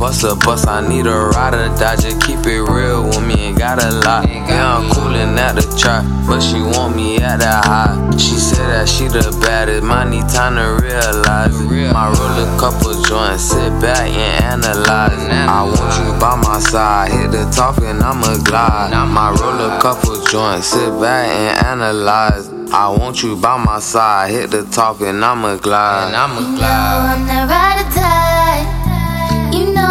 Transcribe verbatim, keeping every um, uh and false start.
bust a bus, I need a rider. Dodger, keep it real with me, ain't got a lot. Yeah, I'm coolin' at the trap, but she want me at that high. She said that she the baddest, might need time to realize it. My roll a couple joints, sit back and analyze. I want you by my side, hit the talking, I'ma glide. My roll a couple joints, sit back and analyze. I want you by my side, hit the talking, I'ma glide. You know I'm that ride or die. You know